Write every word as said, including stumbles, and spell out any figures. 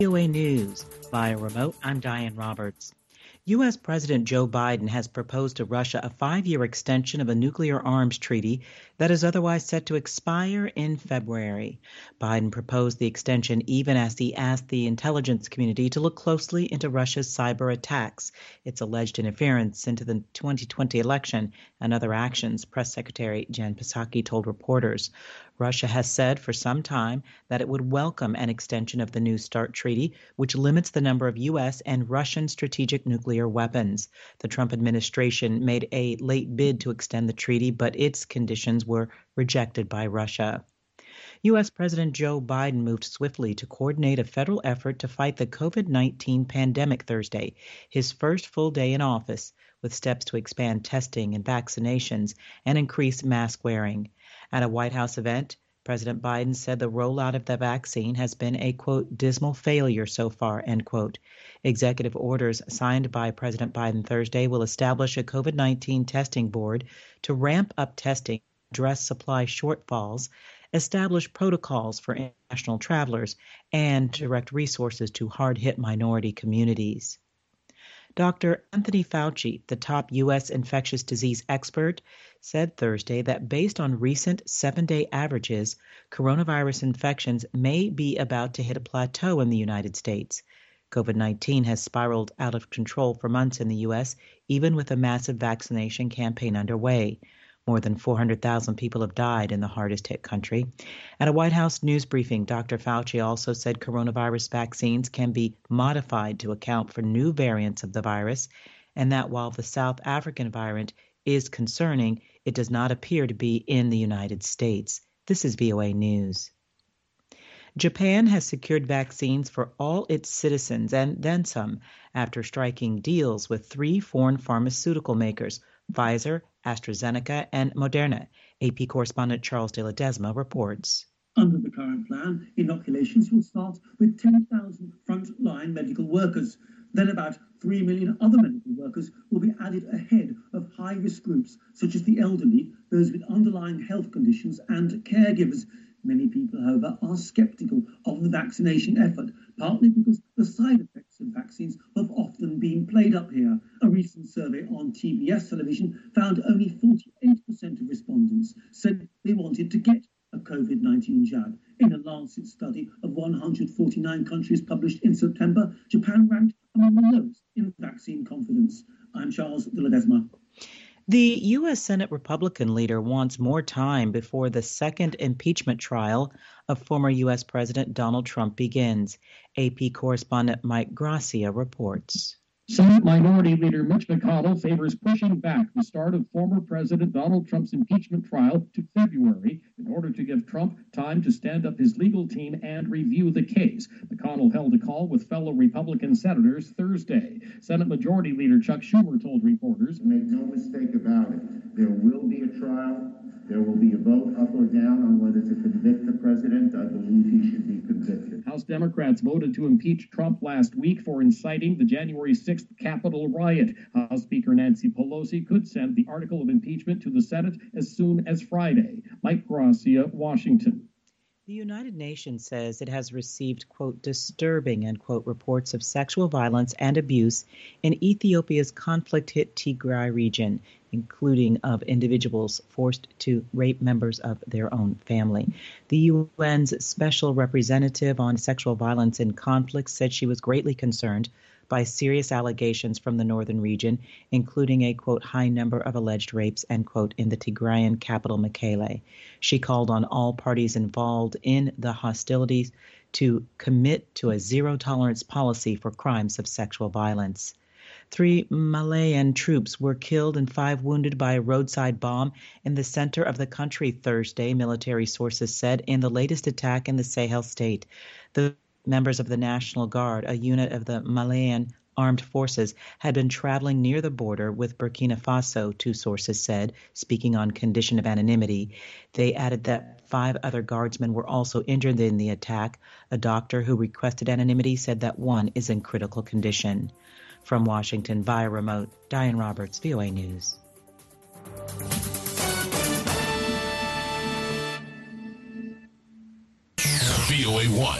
V O A News. Via remote, I'm Diane Roberts. U S. President Joe Biden has proposed to Russia a five-year extension of a nuclear arms treaty that is otherwise set to expire in February. Biden proposed the extension even as he asked the intelligence community to look closely into Russia's cyber attacks, its alleged interference into the twenty twenty election, and other actions, Press Secretary Jen Psaki told reporters. Russia has said for some time that it would welcome an extension of the New START treaty, which limits the number of U S and Russian strategic nuclear weapons. The Trump administration made a late bid to extend the treaty, but its conditions were rejected by Russia. U S. President Joe Biden moved swiftly to coordinate a federal effort to fight the COVID nineteen pandemic Thursday, his first full day in office, with steps to expand testing and vaccinations and increase mask wearing. At a White House event, President Biden said the rollout of the vaccine has been a, quote, dismal failure so far, end quote. Executive orders signed by President Biden Thursday will establish a COVID nineteen testing board to ramp up testing, address supply shortfalls, establish protocols for international travelers, and direct resources to hard-hit minority communities. Doctor Anthony Fauci, the top U S infectious disease expert, said Thursday that based on recent seven-day averages, coronavirus infections may be about to hit a plateau in the United States. COVID nineteen has spiraled out of control for months in the U S, even with a massive vaccination campaign underway. More than four hundred thousand people have died in the hardest-hit country. At a White House news briefing, Doctor Fauci also said coronavirus vaccines can be modified to account for new variants of the virus, and that while the South African variant is concerning, it does not appear to be in the United States. This is V O A News. Japan has secured vaccines for all its citizens and then some after striking deals with three foreign pharmaceutical makers, Pfizer, AstraZeneca, and Moderna. A P correspondent Charles de Ledesma reports. Under the current plan, inoculations will start with ten thousand front-line medical workers. Then about three million other medical workers will be added ahead of high-risk groups such as the elderly, those with underlying health conditions, and caregivers. Many people, however, are sceptical of the vaccination effort, partly because the side effects of vaccines have often been played up here. A recent survey on T B S television found only forty-eight percent of respondents said they wanted to get a COVID nineteen jab. In a Lancet study of one hundred forty-nine countries published in September, Japan ranked among the lowest in vaccine confidence. I'm Charles de Ledesma. The U S. Senate Republican leader wants more time before the second impeachment trial of former U S. President Donald Trump begins. A P correspondent Mike Gracia reports. Senate Minority Leader Mitch McConnell favors pushing back the start of former President Donald Trump's impeachment trial to February in order to give Trump time to stand up his legal team and review the case. McConnell held a call with fellow Republican senators Thursday. Senate Majority Leader Chuck Schumer told reporters, "Make no mistake about it, there will be a trial. There will be a vote up or down on whether to convict the president. I believe he should be convicted." House Democrats voted to impeach Trump last week for inciting the January sixth Capitol riot. House Speaker Nancy Pelosi could send the article of impeachment to the Senate as soon as Friday. Mike Gracia, Washington. The United Nations says it has received, quote, disturbing, end quote, reports of sexual violence and abuse in Ethiopia's conflict-hit Tigray region, including of individuals forced to rape members of their own family. The U N's Special Representative on Sexual Violence in Conflict said she was greatly concerned by serious allegations from the northern region, including a, quote, high number of alleged rapes, end quote, in the Tigrayan capital, Mekele. She called on all parties involved in the hostilities to commit to a zero-tolerance policy for crimes of sexual violence. Three Malayan troops were killed and five wounded by a roadside bomb in the center of the country Thursday, military sources said, in the latest attack in the Sahel state. The members of the National Guard, a unit of the Malayan armed forces, had been traveling near the border with Burkina Faso, two sources said, speaking on condition of anonymity. They added that five other guardsmen were also injured in the attack. A doctor who requested anonymity said that one is in critical condition. From Washington via remote, Diane Roberts, V O A News. V O A one,